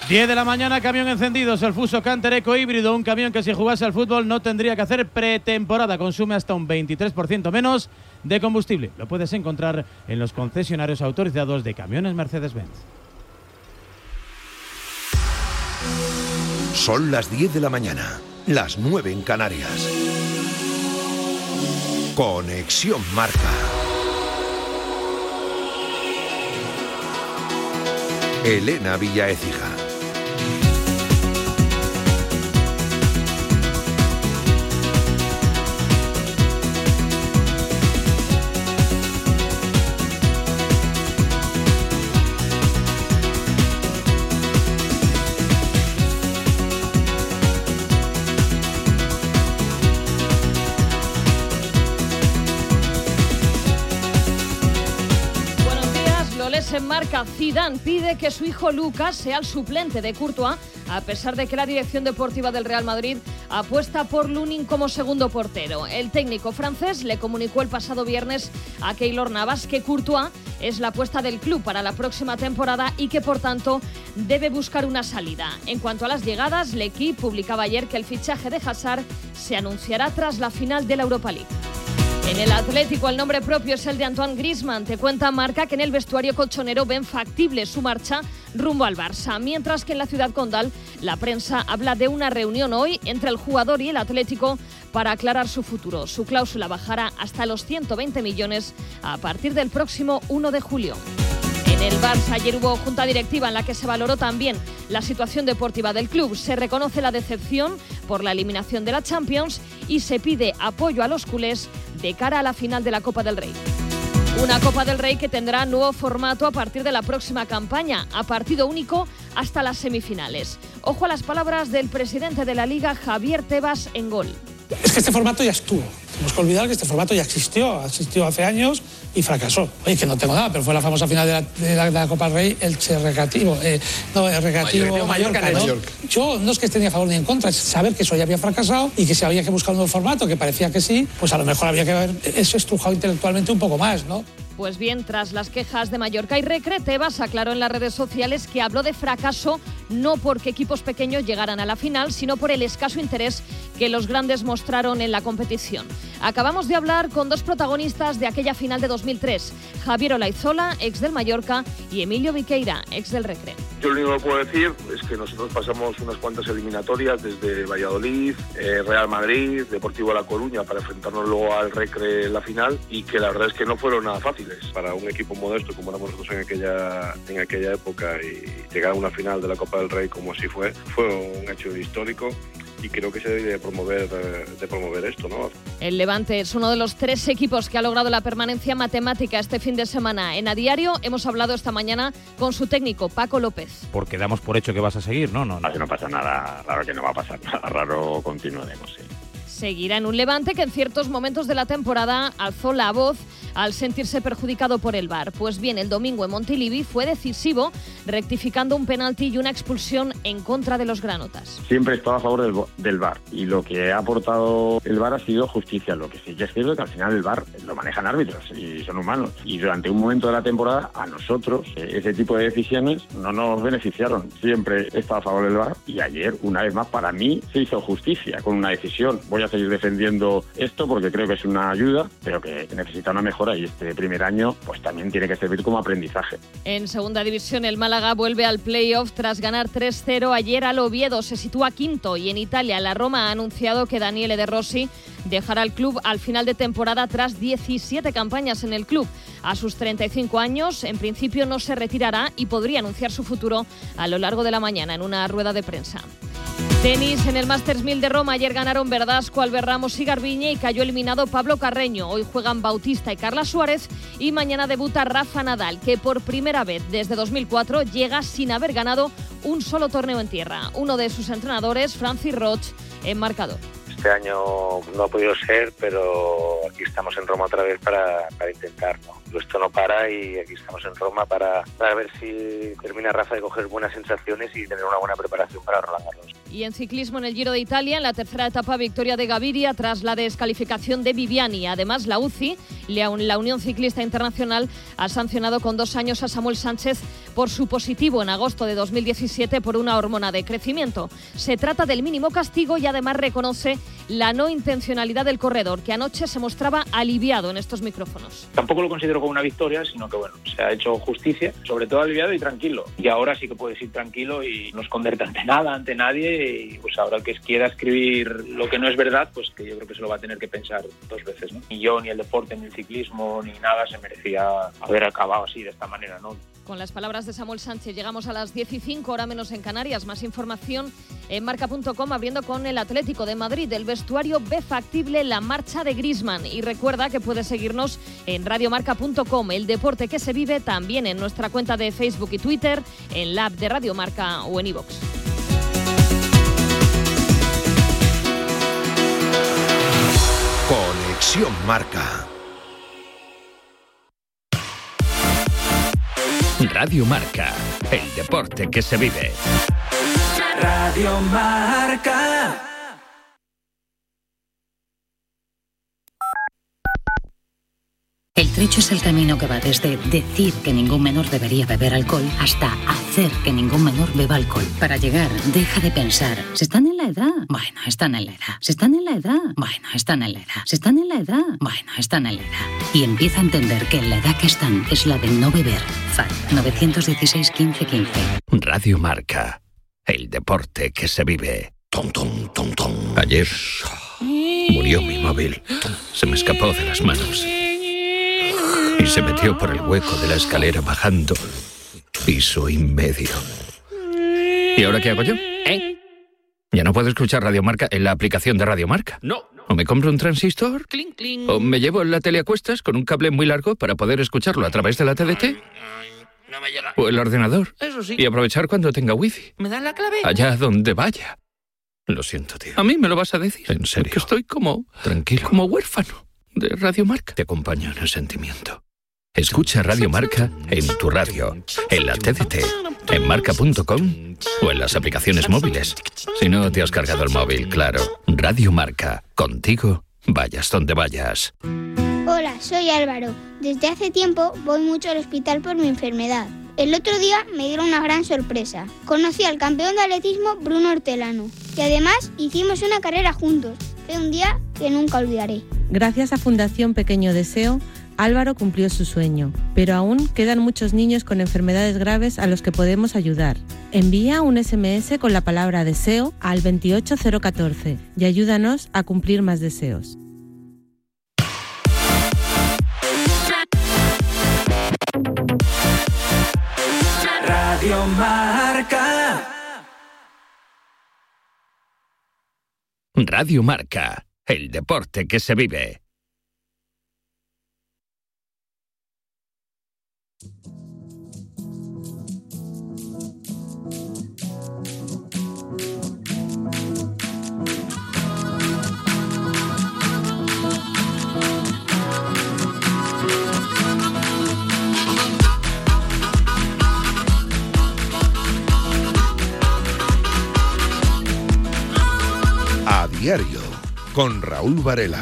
10 de la mañana, camión encendido, el Fuso Canter Eco híbrido, un camión que si jugase al fútbol no tendría que hacer pretemporada, consume hasta un 23% menos de combustible. Lo puedes encontrar en los concesionarios autorizados de camiones Mercedes-Benz. Son las 10 de la mañana, las 9 en Canarias. Conexión Marca. Elena Villaécija. En Marca, Zidane pide que su hijo Lucas sea el suplente de Courtois, a pesar de que la dirección deportiva del Real Madrid apuesta por Lunin como segundo portero. El técnico francés le comunicó el pasado viernes a Keylor Navas que Courtois es la apuesta del club para la próxima temporada y que, por tanto, debe buscar una salida. En cuanto a las llegadas, L'Équipe publicaba ayer que el fichaje de Hazard se anunciará tras la final de la Europa League. En el Atlético el nombre propio es el de Antoine Griezmann. Te cuenta Marca que en el vestuario colchonero ven factible su marcha rumbo al Barça, mientras que en la ciudad condal la prensa habla de una reunión hoy entre el jugador y el Atlético para aclarar su futuro. Su cláusula bajará hasta los 120 millones a partir del próximo 1 de julio. En el Barça ayer hubo junta directiva en la que se valoró también la situación deportiva del club. Se reconoce la decepción por la eliminación de la Champions y se pide apoyo a los culés de cara a la final de la Copa del Rey. Una Copa del Rey que tendrá nuevo formato a partir de la próxima campaña, a partido único hasta las semifinales. Ojo a las palabras del presidente de la Liga, Javier Tebas, en Gol. Es que este formato ya estuvo. Tenemos que olvidar que este formato ya existió hace años y fracasó. Oye, que no tengo nada, pero fue la famosa final de la Copa del Rey, el Recreativo. El Recreativo Mallorca, ¿no? Yo no es que esté ni a favor ni en contra, es saber que eso ya había fracasado y que si había que buscar un nuevo formato, que parecía que sí, pues a lo mejor había que haber eso estrujado intelectualmente un poco más, ¿no? Pues bien, tras las quejas de Mallorca y Recre, Tebas aclaró en las redes sociales que habló de fracaso no porque equipos pequeños llegaran a la final, sino por el escaso interés que los grandes mostraron en la competición. Acabamos de hablar con dos protagonistas de aquella final de 2003, Javier Olaizola, ex del Mallorca, y Emilio Viqueira, ex del Recre. Yo lo único que puedo decir es que nosotros pasamos unas cuantas eliminatorias desde Valladolid, Real Madrid, Deportivo La Coruña para enfrentarnos luego al Recre en la final y que la verdad es que no fueron nada fáciles. Para un equipo modesto como éramos nosotros en aquella época y llegar a una final de la Copa del Rey como así fue un hecho histórico. Y creo que se debe de promover esto, ¿no? El Levante es uno de los 3 equipos que ha logrado la permanencia matemática este fin de semana. En A Diario hemos hablado esta mañana con su técnico, Paco López. Porque damos por hecho que vas a seguir, ¿no? No pasa nada raro, que no va a pasar nada raro, continuaremos, sí. Seguirá en un Levante que en ciertos momentos de la temporada alzó la voz al sentirse perjudicado por el VAR. Pues bien, el domingo en Montilivi fue decisivo, rectificando un penalti y una expulsión en contra de los granotas. Siempre estaba a favor del VAR y lo que ha aportado el VAR ha sido justicia. Lo que sí que es cierto es que al final el VAR lo manejan árbitros y son humanos. Y durante un momento de la temporada, a nosotros, ese tipo de decisiones no nos beneficiaron. Siempre estaba a favor del VAR y ayer, una vez más, para mí, se hizo justicia con una decisión. Voy a seguir defendiendo esto porque creo que es una ayuda, pero que necesita una mejora y este primer año pues también tiene que servir como aprendizaje. En segunda división el Málaga vuelve al playoff tras ganar 3-0 ayer al Oviedo, se sitúa quinto y en Italia la Roma ha anunciado que Daniele De Rossi dejará el club al final de temporada tras 17 campañas en el club. A sus 35 años en principio no se retirará y podría anunciar su futuro a lo largo de la mañana en una rueda de prensa. Tenis en el Masters 1000 de Roma. Ayer ganaron Verdasco, Albert Ramos y Garbiñe y cayó eliminado Pablo Carreño. Hoy juegan Bautista y Carla Suárez y mañana debuta Rafa Nadal, que por primera vez desde 2004 llega sin haber ganado un solo torneo en tierra. Uno de sus entrenadores, Francis Roch, en marcador. Este año no ha podido ser, pero aquí estamos en Roma otra vez para intentarlo. Esto no para y aquí estamos en Roma para ver si termina Rafa de coger buenas sensaciones y tener una buena preparación para Roland Garros. Y en ciclismo en el Giro de Italia, en la tercera etapa, victoria de Gaviria tras la descalificación de Viviani. Además, la UCI, la Unión Ciclista Internacional, ha sancionado con 2 años a Samuel Sánchez por su positivo en agosto de 2017 por una hormona de crecimiento. Se trata del mínimo castigo y además reconoce la no intencionalidad del corredor, que anoche se mostraba aliviado en estos micrófonos. Tampoco lo considero como una victoria, sino que bueno, se ha hecho justicia, sobre todo aliviado y tranquilo. Y ahora sí que puedes ir tranquilo y no esconderte ante nada, ante nadie, y pues ahora el que quiera escribir lo que no es verdad, pues que yo creo que se lo va a tener que pensar 2 veces, ¿no? Ni yo, ni el deporte, ni el ciclismo, ni nada se merecía haber acabado así, de esta manera, ¿no? Con las palabras de Samuel Sánchez llegamos a las 15, hora menos en Canarias. Más información en marca.com, abriendo con el Atlético de Madrid. El vestuario ve factible la marcha de Griezmann. Y recuerda que puedes seguirnos en radiomarca.com. El deporte que se vive también en nuestra cuenta de Facebook y Twitter, en la app de Radio Marca o en iVoox. Conexión Marca. Radio Marca, el deporte que se vive. Radio Marca. El trecho es el camino que va desde decir que ningún menor debería beber alcohol hasta hacer que ningún menor beba alcohol. Para llegar, deja de pensar, ¿se están en la edad? Bueno, están en la edad. ¿Se están en la edad? Bueno, están en la edad. ¿Se están en la edad? Bueno, están en la edad. Y empieza a entender que en la edad que están es la de no beber. FAD 916 15 15. Radio Marca, el deporte que se vive. Tom, tom, tom, tom. Ayer murió mi móvil. Se me escapó de las manos y se metió por el hueco de la escalera bajando piso y medio. ¿Y ahora qué hago yo? ¿Ya no puedo escuchar Radio Marca en la aplicación de Radio Marca? No. ¿O me compro un transistor? Clink, clink. ¿O me llevo la tele a cuestas con un cable muy largo para poder escucharlo a través de la TDT? No me llega. ¿O el ordenador? Eso sí. Y aprovechar cuando tenga wifi. ¿Me dan la clave? Allá donde vaya. Lo siento, tío. ¿A mí me lo vas a decir? En serio. Porque estoy como... Tranquilo. Como huérfano de Radio Marca. Te acompaño en el sentimiento. Escucha Radio Marca en tu radio, en la TDT, en marca.com o en las aplicaciones móviles. Si no te has cargado el móvil, claro. Radio Marca, contigo, vayas donde vayas. Hola, soy Álvaro. Desde hace tiempo voy mucho al hospital por mi enfermedad. El otro día me dieron una gran sorpresa. Conocí al campeón de atletismo Bruno Hortelano y además hicimos una carrera juntos. Fue un día que nunca olvidaré. Gracias a Fundación Pequeño Deseo, Álvaro cumplió su sueño, pero aún quedan muchos niños con enfermedades graves a los que podemos ayudar. Envía un SMS con la palabra deseo al 28014 y ayúdanos a cumplir más deseos. Radio Marca. Radio Marca, el deporte que se vive. A diario, con Raúl Varela.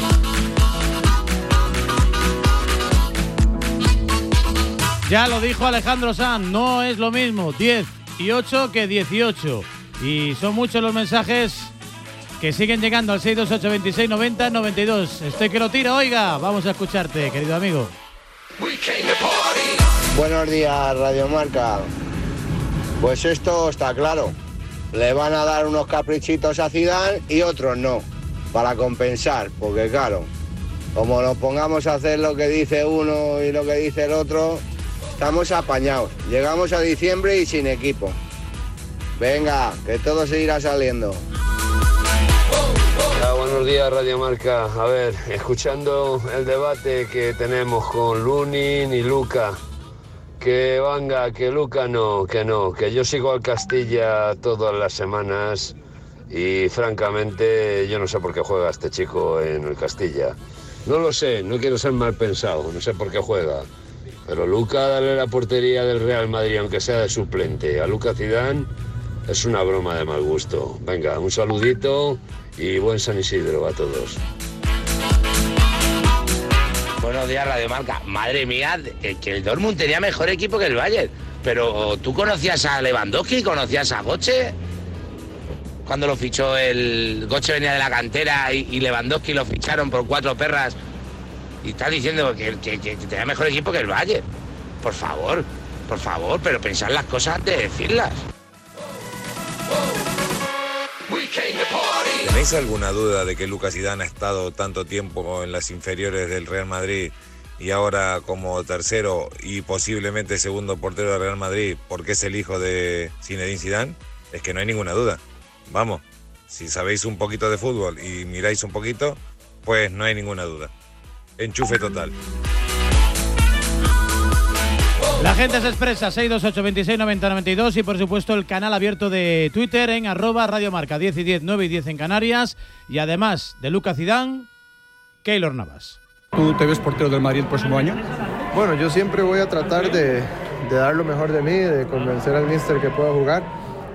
Ya lo dijo Alejandro Sanz, no es lo mismo 18 que 18. Y son muchos los mensajes que siguen llegando al 628 26 90 92. Estoy que lo tiro, oiga, vamos a escucharte, querido amigo. Buenos días, Radio Marca. Pues esto está claro. Le van a dar unos caprichitos a Zidane y otros no, para compensar, porque claro, como nos pongamos a hacer lo que dice uno y lo que dice el otro, estamos apañados. Llegamos a diciembre y sin equipo. Venga, que todo se irá saliendo. Hola, buenos días, Radio Marca. A ver, escuchando el debate que tenemos con Lunin y Luca, que Vanga, que Luca no, que yo sigo al Castilla todas las semanas y francamente yo no sé por qué juega este chico en el Castilla. No lo sé, no quiero ser mal pensado, no sé por qué juega. Pero Luca, darle la portería del Real Madrid, aunque sea de suplente, a Luca Zidane es una broma de mal gusto. Venga, un saludito y buen San Isidro a todos. Buenos días, Radio Marca. Madre mía, que el Dortmund tenía mejor equipo que el Bayern. Pero ¿tú conocías a Lewandowski? ¿Conocías a Götze? Cuando lo fichó el Götze venía de la cantera y Lewandowski lo ficharon por 4 perras y estás diciendo que tenía mejor equipo que el Bayern. Por favor, pero pensad las cosas antes de decirlas. ¿Tenéis alguna duda de que Lucas Zidane ha estado tanto tiempo en las inferiores del Real Madrid y ahora como tercero y posiblemente segundo portero del Real Madrid porque es el hijo de Zinedine Zidane? Es que no hay ninguna duda. Vamos, si sabéis un poquito de fútbol y miráis un poquito, pues no hay ninguna duda. Enchufe total. La gente se expresa 628 26 90 92 y por supuesto el canal abierto de Twitter en @radiomarca 10 y 10, 9 y 10 en Canarias, y además de Lucas Zidane, Keylor Navas. ¿Tú te ves portero del Madrid el próximo año? Bueno, yo siempre voy a tratar de dar lo mejor de mí, de convencer al míster que pueda jugar.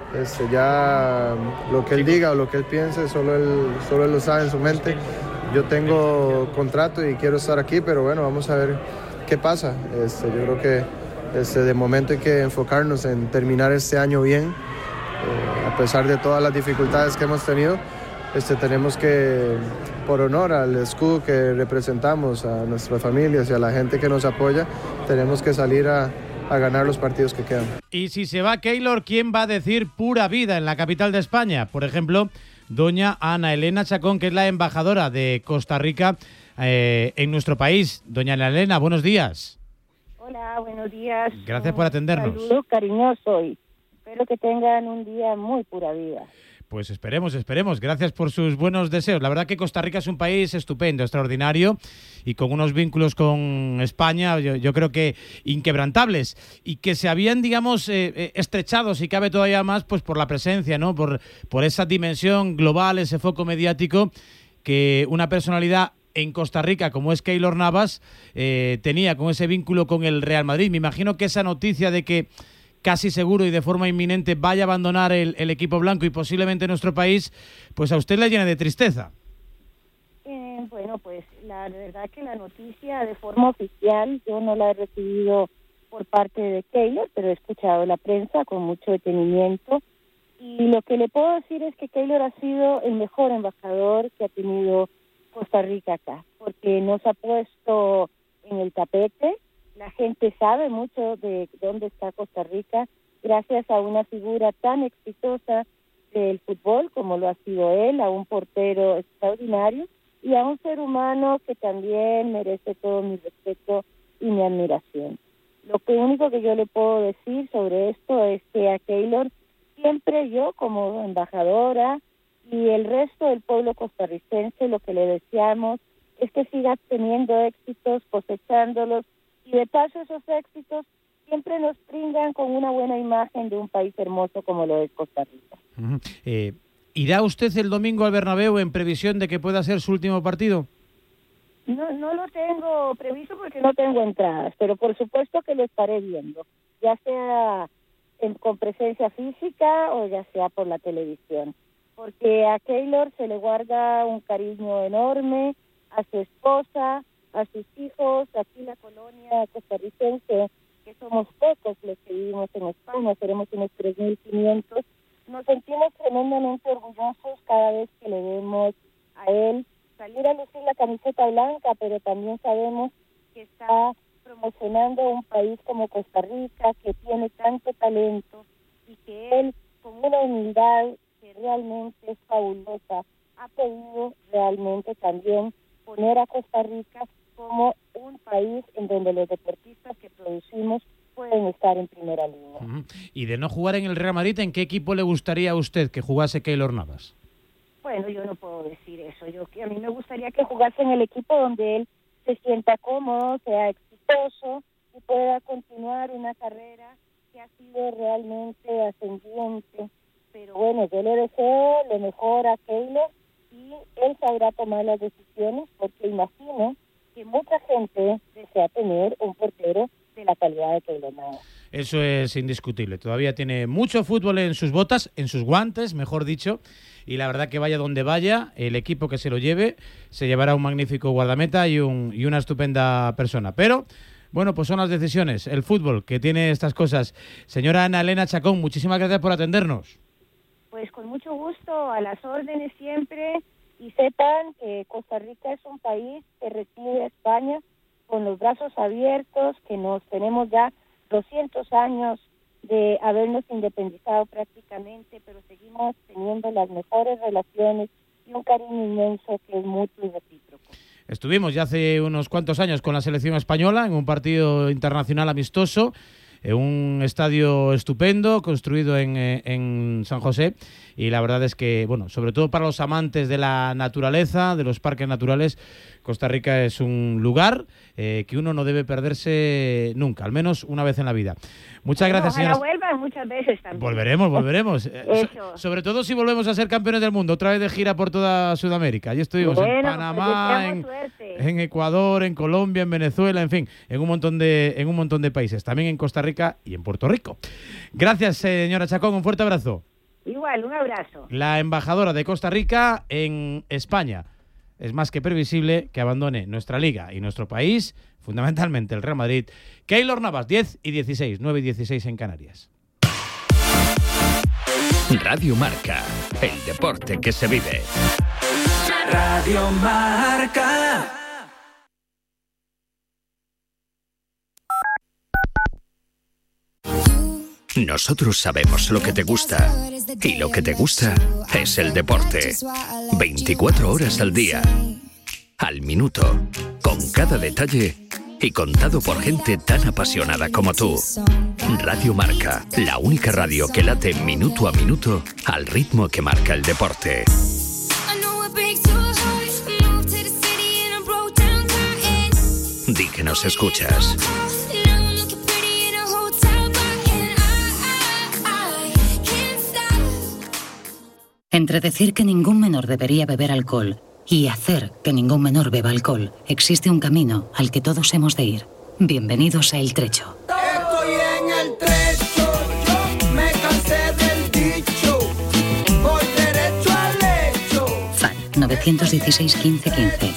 Ya lo que él diga o lo que él piense, solo él lo sabe en su mente. Yo tengo contrato y quiero estar aquí, pero bueno, vamos a ver qué pasa. Yo creo que de momento hay que enfocarnos en terminar este año bien. A pesar de todas las dificultades que hemos tenido, tenemos que, por honor al escudo que representamos, a nuestras familias y a la gente que nos apoya, tenemos que salir a ganar los partidos que quedan. Y si se va Keylor, ¿quién va a decir pura vida en la capital de España? Por ejemplo, doña Ana Elena Chacón, que es la embajadora de Costa Rica en nuestro país. Doña Ana Elena, buenos días. Hola, buenos días. Gracias por atendernos. Un saludo cariñoso y espero que tengan un día muy pura vida. Pues esperemos. Gracias por sus buenos deseos. La verdad que Costa Rica es un país estupendo, extraordinario y con unos vínculos con España, yo creo que inquebrantables y que se habían, digamos, estrechado, si cabe todavía más, pues por la presencia, ¿no? Por esa dimensión global, ese foco mediático que una personalidad en Costa Rica como es Keylor Navas tenía con ese vínculo con el Real Madrid. Me imagino que esa noticia de que casi seguro y de forma inminente vaya a abandonar el equipo blanco y posiblemente nuestro país, pues a usted le llena de tristeza. Bueno, pues la verdad que la noticia de forma oficial yo no la he recibido por parte de Keylor, pero he escuchado la prensa con mucho detenimiento y lo que le puedo decir es que Keylor ha sido el mejor embajador que ha tenido Costa Rica acá, porque nos ha puesto en el tapete. La gente sabe mucho de dónde está Costa Rica gracias a una figura tan exitosa del fútbol como lo ha sido él, a un portero extraordinario y a un ser humano que también merece todo mi respeto y mi admiración. Lo único que yo le puedo decir sobre esto es que a Keylor siempre yo como embajadora y el resto del pueblo costarricense lo que le deseamos es que siga teniendo éxitos, cosechándolos, y de paso esos éxitos siempre nos brindan con una buena imagen de un país hermoso como lo es Costa Rica. Uh-huh. ¿Irá usted el domingo al Bernabéu en previsión de que pueda ser su último partido? No lo tengo previsto porque no tengo entradas, pero por supuesto que lo estaré viendo, ya sea con presencia física o ya sea por la televisión, porque a Keylor se le guarda un cariño enorme, a su esposa, a sus hijos, aquí la colonia costarricense, que somos pocos los que vivimos en España, seremos unos 3.500, nos sentimos tremendamente orgullosos cada vez que le vemos a él salir a lucir la camiseta blanca, pero también sabemos que está promocionando un país como Costa Rica, que tiene tanto talento y que él, con una humildad que realmente es fabulosa, ha podido realmente también poner a Costa Rica como un país en donde los deportistas que producimos pueden estar en primera línea. Uh-huh. Y de no jugar en el Real Madrid, ¿en qué equipo le gustaría a usted que jugase Keylor Navas? Bueno, yo no puedo decir eso. A mí me gustaría que jugase en el equipo donde él se sienta cómodo, sea exitoso y pueda continuar una carrera que ha sido realmente ascendiente. Pero bueno, yo le deseo lo mejor a Keylor y él sabrá tomar las decisiones, porque imagino que mucha gente desea tener un portero de la calidad de Keylor Navas. Eso es indiscutible. Todavía tiene mucho fútbol en sus botas, en sus guantes, mejor dicho, y la verdad que vaya donde vaya, el equipo que se lo lleve se llevará un magnífico guardameta y una estupenda persona. Pero bueno, pues son las decisiones, el fútbol, que tiene estas cosas. Señora Ana Elena Chacón, muchísimas gracias por atendernos. Pues con mucho gusto, a las órdenes siempre, y sepan que Costa Rica es un país que recibe a España con los brazos abiertos, que nos tenemos ya 200 años de habernos independizado prácticamente, pero seguimos teniendo las mejores relaciones y un cariño inmenso que es mutuo y recíproco. Estuvimos ya hace unos cuantos años con la selección española en un partido internacional amistoso, en un estadio estupendo, construido en San José, y la verdad es que, bueno, sobre todo para los amantes de la naturaleza, de los parques naturales, Costa Rica es un lugar que uno no debe perderse nunca, al menos una vez en la vida. Muchas gracias, ojalá señora. vuelvan muchas veces también. Volveremos. Sobre todo si volvemos a ser campeones del mundo, otra vez de gira por toda Sudamérica. Allí estuvimos en Panamá, en Ecuador, en Colombia, en Venezuela, en fin, en un montón de países, también en Costa Rica y en Puerto Rico. Gracias, señora Chacón, un fuerte abrazo. Igual, un abrazo. La embajadora de Costa Rica en España. Es más que previsible que abandone nuestra liga y nuestro país, fundamentalmente el Real Madrid. Keylor Navas, 10 y 16, 9 y 16 en Canarias. Radio Marca, el deporte que se vive. Radio Marca. Nosotros sabemos lo que te gusta, y lo que te gusta es el deporte. 24 horas al día, al minuto, con cada detalle y contado por gente tan apasionada como tú. Radio Marca, la única radio que late minuto a minuto al ritmo que marca el deporte. Di que nos escuchas. Entre decir que ningún menor debería beber alcohol y hacer que ningún menor beba alcohol, existe un camino al que todos hemos de ir. Bienvenidos a El Trecho. Estoy en el trecho, yo me cansé del dicho, voy derecho al hecho. FAL 916 15 15.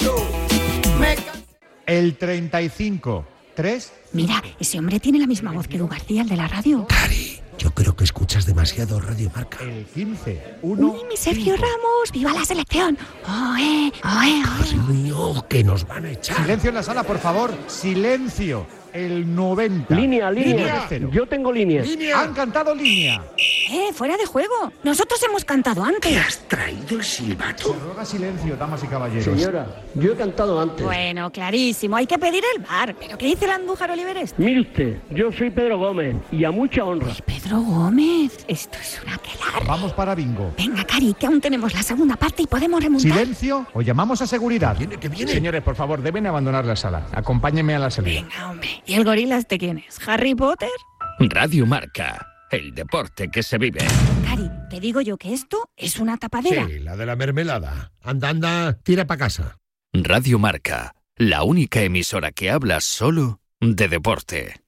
El 35, 3. Mira, ese hombre tiene la misma voz que Edu García, el de la radio. Cari, yo creo que escuchas demasiado Radio Marca. El 15, 1. ¡Uy, mi Sergio Ramos! ¡Viva la selección! ¡Oe, oe, oe! Cariño, que nos van a echar. Silencio en la sala, por favor. Silencio. El 90. Línea. Yo tengo línea. Han cantado línea. ¡Fuera de juego! Nosotros hemos cantado antes. ¿Te has traído el silbato? Se ruega silencio, damas y caballeros. Señora, yo he cantado antes. Bueno, clarísimo. Hay que pedir el bar. ¿Pero qué dice el Andújar Oliveres? Mire usted, yo soy Pedro Gómez y a mucha honra. Pedro Gómez, esto es una aquelarre. Vamos para bingo. Venga, Cari, que aún tenemos la segunda parte y podemos remontar. Silencio o llamamos a seguridad. Que viene. Señores, por favor, deben abandonar la sala. Acompáñenme a la salida. Venga, hombre. ¿Y el gorila este quién es? ¿Harry Potter? Radio Marca, el deporte que se vive. Cari, te digo yo que esto es una tapadera. Sí, la de la mermelada. Anda, tira para casa. Radio Marca, la única emisora que habla solo de deporte.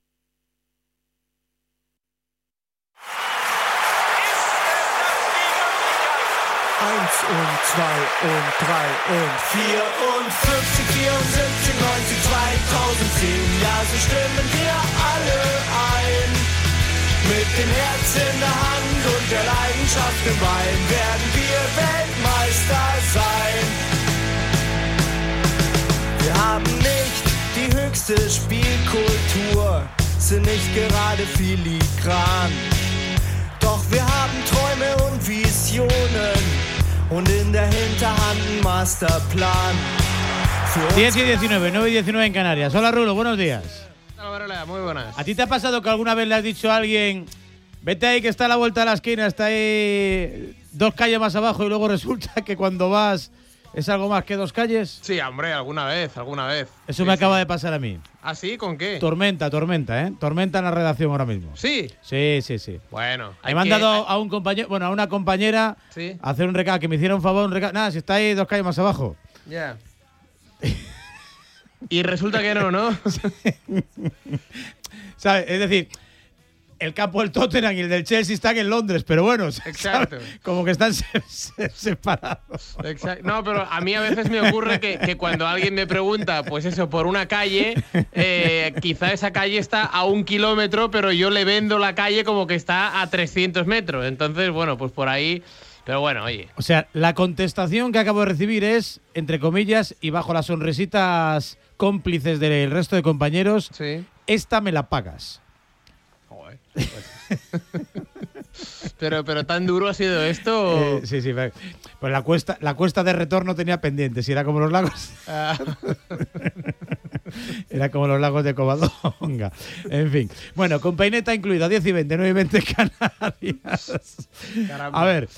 Eins und zwei und drei und vier und 50, 74, 90, 2010. Ja, so stimmen wir alle ein. Mit dem Herz in der Hand und der Leidenschaft im Bein werden wir Weltmeister sein. Wir haben nicht die höchste Spielkultur, sind nicht gerade filigran. Doch wir haben Träume und Visionen und in der Hinterhand ein Masterplan. 10 y 19, 9 y 19 en Canarias. Hola, Rulo, buenos días. Hola, muy buenas. ¿A ti te ha pasado que alguna vez le has dicho a alguien, vete ahí que está a la vuelta de la esquina, está ahí 2 calles más abajo, y luego resulta que cuando vas es algo más que 2 calles? Sí, hombre, alguna vez. Eso me acaba de pasar a mí. ¿Ah, sí? ¿Con qué? Tormenta, ¿eh? Tormenta en la redacción ahora mismo. ¿Sí? Sí. Bueno. Me han dado a un compañero, a una compañera, ¿sí? a hacer un recado, que me hiciera un favor, nada, si está ahí 2 calles más abajo. Ya. Y resulta que no. ¿Sabes? Es decir, el campo del Tottenham y el del Chelsea están en Londres, pero bueno, exacto. Como que están separados. Exacto. No, pero a mí a veces me ocurre que cuando alguien me pregunta, pues eso, por una calle, quizá esa calle está a 1 kilómetro, pero yo le vendo la calle como que está a 300 metros. Entonces, bueno, pues por ahí... Pero bueno, oye. O sea, la contestación que acabo de recibir es, entre comillas, y bajo las sonrisitas cómplices del resto de compañeros, sí. Esta me la pagas. Joder. Pero tan duro ha sido esto. Sí. Pues la cuesta de retorno tenía pendiente. Si era como los lagos. Era como los lagos de Covadonga. En fin. Bueno, con peineta incluida, 10 y 20, 9 y 20 Canarias. Caramba. A ver,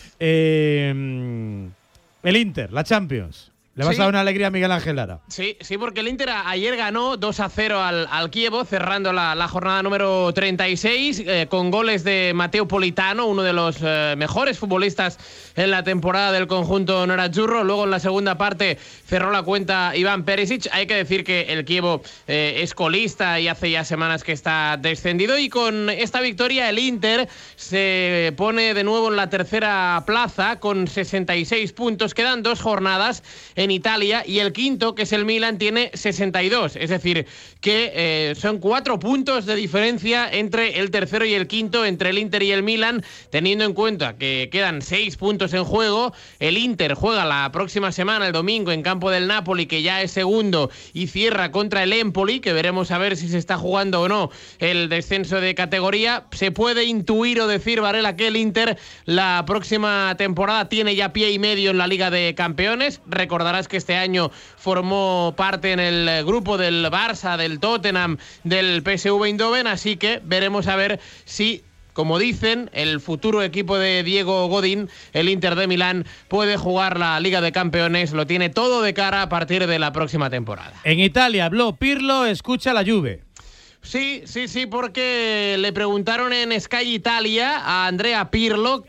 el Inter, la Champions. Le vas a dar una alegría a Miguel Ángel Lara. Sí, porque el Inter ayer ganó 2-0 al Chievo, cerrando la jornada número 36, con goles de Matteo Politano, uno de los mejores futbolistas en la temporada del conjunto nerazzurro. Luego en la segunda parte cerró la cuenta Iván Perisic. Hay que decir que el Chievo es colista y hace ya semanas que está descendido. Y con esta victoria el Inter se pone de nuevo en la tercera plaza con 66 puntos. Quedan 2 jornadas en Italia y el quinto, que es el Milan, tiene 62. Es decir, que son 4 puntos de diferencia entre el tercero y el quinto, entre el Inter y el Milan, teniendo en cuenta que quedan 6 puntos en juego. El Inter juega la próxima semana, el domingo, en campo del Napoli, que ya es segundo, y cierra contra el Empoli, que veremos a ver si se está jugando o no el descenso de categoría. Se puede intuir o decir, Varela, que el Inter la próxima temporada tiene ya pie y medio en la Liga de Campeones. Recordarás que este año formó parte en el grupo del Barça, del Tottenham, del PSV Eindhoven, así que veremos a ver si, como dicen, el futuro equipo de Diego Godín, el Inter de Milán, puede jugar la Liga de Campeones. Lo tiene todo de cara a partir de la próxima temporada. En Italia habló Pirlo, escucha la Juve. Sí, porque le preguntaron en Sky Italia a Andrea Pirlo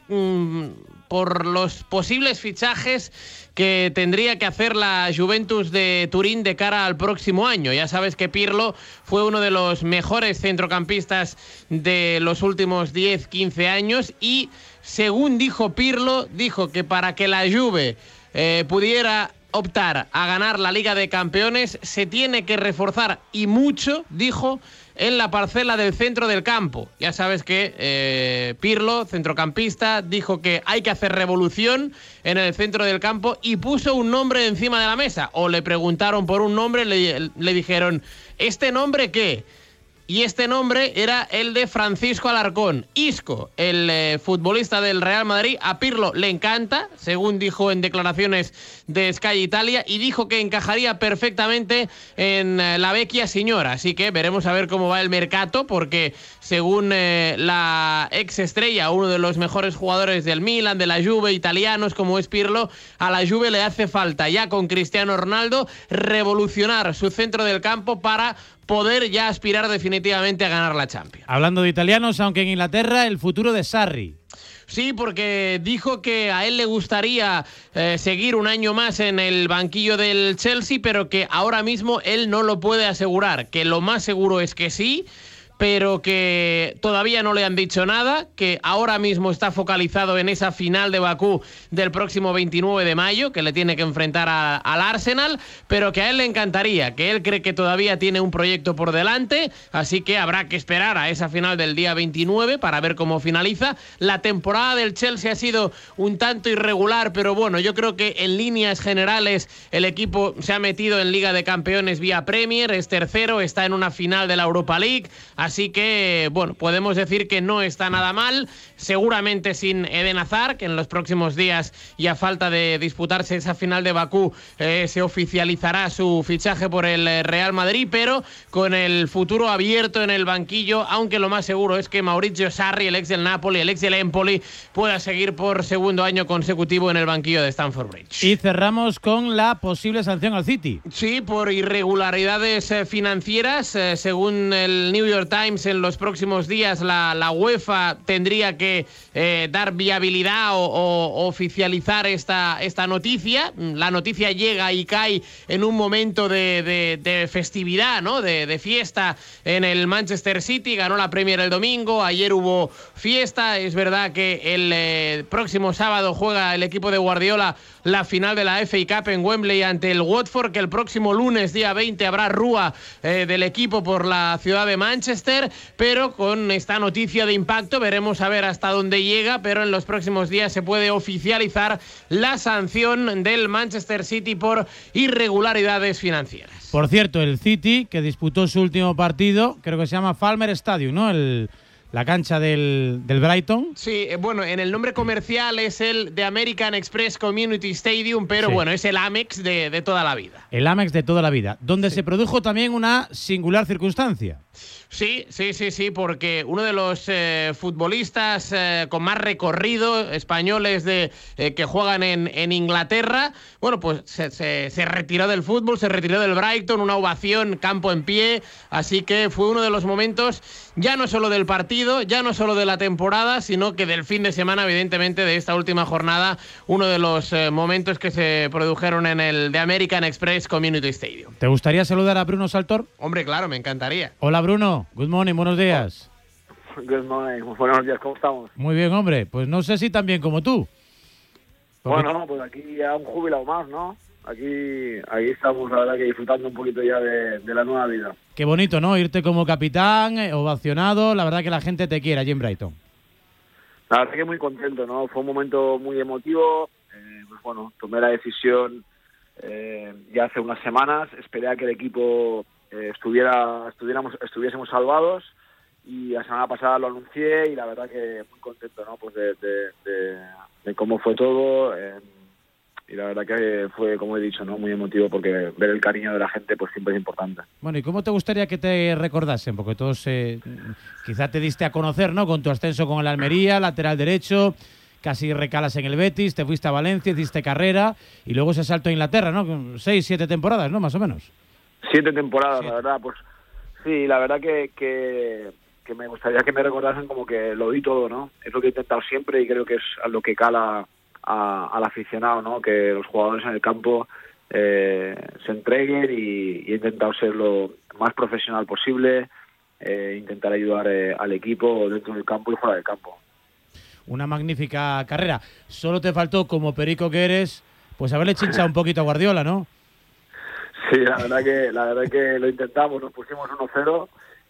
por los posibles fichajes que tendría que hacer la Juventus de Turín de cara al próximo año. Ya sabes que Pirlo fue uno de los mejores centrocampistas de los últimos 10-15 años y, según dijo Pirlo, dijo que para que la Juve pudiera optar a ganar la Liga de Campeones se tiene que reforzar, y mucho, dijo, en la parcela del centro del campo. Ya sabes que Pirlo, centrocampista, dijo que hay que hacer revolución en el centro del campo y puso un nombre encima de la mesa. O le preguntaron por un nombre, le dijeron, ¿este nombre qué? Y este nombre era el de Francisco Alarcón. Isco, el futbolista del Real Madrid, a Pirlo le encanta, según dijo en declaraciones de Sky Italia, y dijo que encajaría perfectamente en la vecchia signora. Así que veremos a ver cómo va el mercato, porque según la ex estrella, uno de los mejores jugadores del Milan, de la Juve, italianos como es Pirlo, a la Juve le hace falta, ya con Cristiano Ronaldo, revolucionar su centro del campo para poder ya aspirar definitivamente a ganar la Champions. Hablando de italianos, aunque en Inglaterra, el futuro de Sarri. Sí, porque dijo que a él le gustaría seguir un año más en el banquillo del Chelsea, pero que ahora mismo él no lo puede asegurar, que lo más seguro es que sí, pero que todavía no le han dicho nada, que ahora mismo está focalizado en esa final de Bakú del próximo 29 de mayo, que le tiene que enfrentar al Arsenal, pero que a él le encantaría, que él cree que todavía tiene un proyecto por delante, así que habrá que esperar a esa final del día 29 para ver cómo finaliza. La temporada del Chelsea ha sido un tanto irregular, pero bueno, yo creo que en líneas generales el equipo se ha metido en Liga de Campeones vía Premier, es tercero, está en una final de la Europa League. Así que, bueno, podemos decir que no está nada mal, seguramente sin Eden Hazard, que en los próximos días y a falta de disputarse esa final de Bakú se oficializará su fichaje por el Real Madrid, pero con el futuro abierto en el banquillo, aunque lo más seguro es que Maurizio Sarri, el ex del Napoli, el ex del Empoli, pueda seguir por segundo año consecutivo en el banquillo de Stamford Bridge. Y cerramos con la posible sanción al City. Sí, por irregularidades financieras, según el New York Times, Times en los próximos días la UEFA tendría que dar viabilidad o oficializar esta noticia. La noticia llega y cae en un momento de festividad, ¿no? De fiesta en el Manchester City. Ganó la Premier el domingo, ayer hubo fiesta. Es verdad que el próximo sábado juega el equipo de Guardiola la final de la FA Cup en Wembley ante el Watford, que el próximo lunes, día 20, habrá rúa del equipo por la ciudad de Manchester, pero con esta noticia de impacto veremos a ver hasta dónde llega, pero en los próximos días se puede oficializar la sanción del Manchester City por irregularidades financieras. Por cierto, el City, que disputó su último partido, creo que se llama Falmer Stadium, ¿no? La cancha del Brighton. Sí, bueno, en el nombre comercial es el de American Express Community Stadium, pero bueno, es el Amex de toda la vida. El Amex de toda la vida, donde se produjo también una singular circunstancia. Sí, porque uno de los futbolistas con más recorrido españoles que juegan en Inglaterra, bueno, pues se retiró del fútbol, se retiró del Brighton, una ovación, campo en pie, así que fue uno de los momentos, ya no solo del partido, ya no solo de la temporada, sino que del fin de semana, evidentemente, de esta última jornada, uno de los momentos que se produjeron en el de American Express Community Stadium. ¿Te gustaría saludar a Bruno Saltor? Hombre, claro, me encantaría. Hola, Bruno. Good morning, buenos días. Good morning, buenos días, ¿cómo estamos? Muy bien, hombre. Pues no sé si tan bien como tú. Bueno, pues aquí ya un jubilado más, ¿no? Aquí estamos, la verdad, que disfrutando un poquito ya de la nueva vida. Qué bonito, ¿no? Irte como capitán, ovacionado. La verdad que la gente te quiere allí en Brighton. La verdad que muy contento, ¿no? Fue un momento muy emotivo. Pues bueno, tomé la decisión ya hace unas semanas. Esperé a que el equipo estuviésemos salvados, y la semana pasada lo anuncié, y la verdad que muy contento, ¿no? Pues de cómo fue todo, y la verdad que fue, como he dicho, ¿no? Muy emotivo, porque ver el cariño de la gente pues siempre es importante. Bueno, ¿y cómo te gustaría que te recordasen? Porque todos quizá te diste a conocer, ¿no? Con tu ascenso con el Almería, lateral derecho, casi recalas en el Betis, te fuiste a Valencia, hiciste carrera, y luego ese salto a Inglaterra, ¿no? 6, 7 temporadas, ¿no? Más o menos. 7 temporadas, la verdad, pues sí, la verdad que me gustaría que me recordasen como que lo di todo, ¿no? Es lo que he intentado siempre, y creo que es a lo que cala al aficionado, ¿no? Que los jugadores en el campo se entreguen, y he intentado ser lo más profesional posible, intentar ayudar al equipo dentro del campo y fuera del campo. Una magnífica carrera. Solo te faltó, como perico que eres, pues haberle chinchado un poquito a Guardiola, ¿no? Sí, la verdad que lo intentamos, nos pusimos 1-0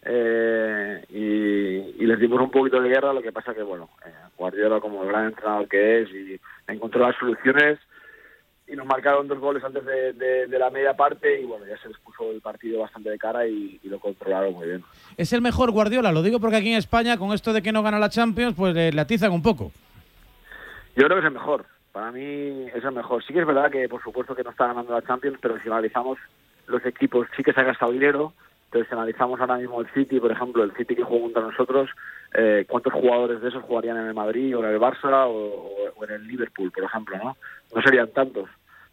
y les dimos un poquito de guerra. Lo que pasa que, bueno, Guardiola, como el gran entrenador que es, y encontró las soluciones, y nos marcaron 2 goles antes de la media parte, y bueno, ya se les puso el partido bastante de cara, y lo controlaron muy bien. ¿Es el mejor Guardiola? Lo digo porque aquí en España, con esto de que no gana la Champions, pues le atizan un poco. Yo creo que es el mejor. Para mí es el mejor. Sí que es verdad que, por supuesto, que no está ganando la Champions, pero si analizamos los equipos, sí que se ha gastado dinero. Entonces, si analizamos ahora mismo el City, por ejemplo, el City que juega contra nosotros, ¿cuántos jugadores de esos jugarían en el Madrid, o en el Barça, o en el Liverpool, por ejemplo, ¿no? No serían tantos.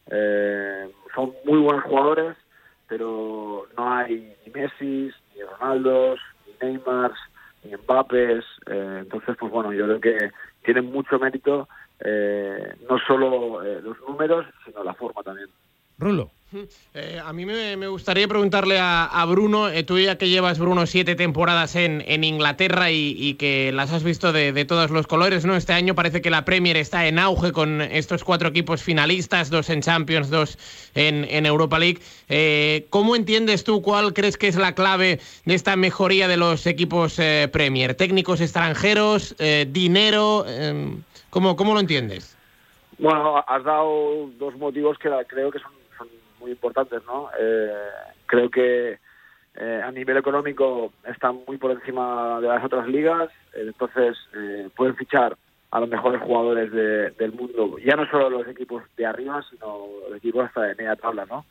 Son muy buenos jugadores, pero no hay ni Messi, ni Ronaldos, ni Neymar, ni Mbappé. Entonces, pues bueno, yo creo que tienen mucho mérito, no solo los números, sino la forma también. Rulo. A mí me gustaría preguntarle a Bruno, tú ya que llevas, Bruno, 7 temporadas en Inglaterra y que las has visto de todos los colores, ¿no? Este año parece que la Premier está en auge con estos 4 equipos finalistas, 2 en Champions, 2 en Europa League. ¿Cómo entiendes tú, cuál crees que es la clave de esta mejoría de los equipos Premier? ¿Técnicos extranjeros? ¿Dinero? ¿Cómo lo entiendes? Bueno, has dado 2 motivos que creo que son muy importantes, ¿no? Creo que a nivel económico están muy por encima de las otras ligas, entonces pueden fichar a los mejores jugadores del mundo, ya no solo los equipos de arriba, sino los equipos hasta de media tabla, ¿no?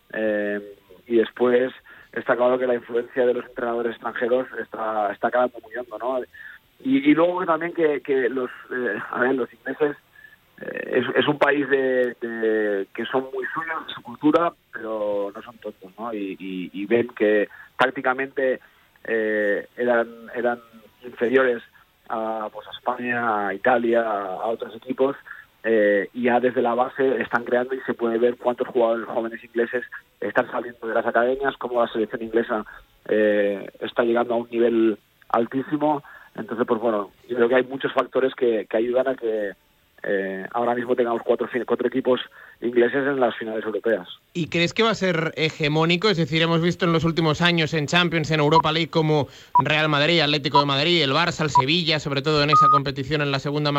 Y después está claro que la influencia de los entrenadores extranjeros está quedando muy hondo, ¿no? Y luego también que los ingleses es un país que son muy suyos, de su cultura, pero no son tontos, ¿no? Y ven que prácticamente eran inferiores a España, a Italia, a otros equipos, y ya desde la base están creando y se puede ver cuántos jugadores jóvenes ingleses están saliendo de las academias, cómo la selección inglesa está llegando a un nivel altísimo. Entonces, pues bueno, yo creo que hay muchos factores que ayudan a que ahora mismo tengamos cuatro equipos ingleses en las finales europeas. ¿Y crees que va a ser hegemónico? Es decir, hemos visto en los últimos años en Champions, en Europa League, como Real Madrid, Atlético de Madrid, el Barça, el Sevilla, sobre todo en esa competición en la segunda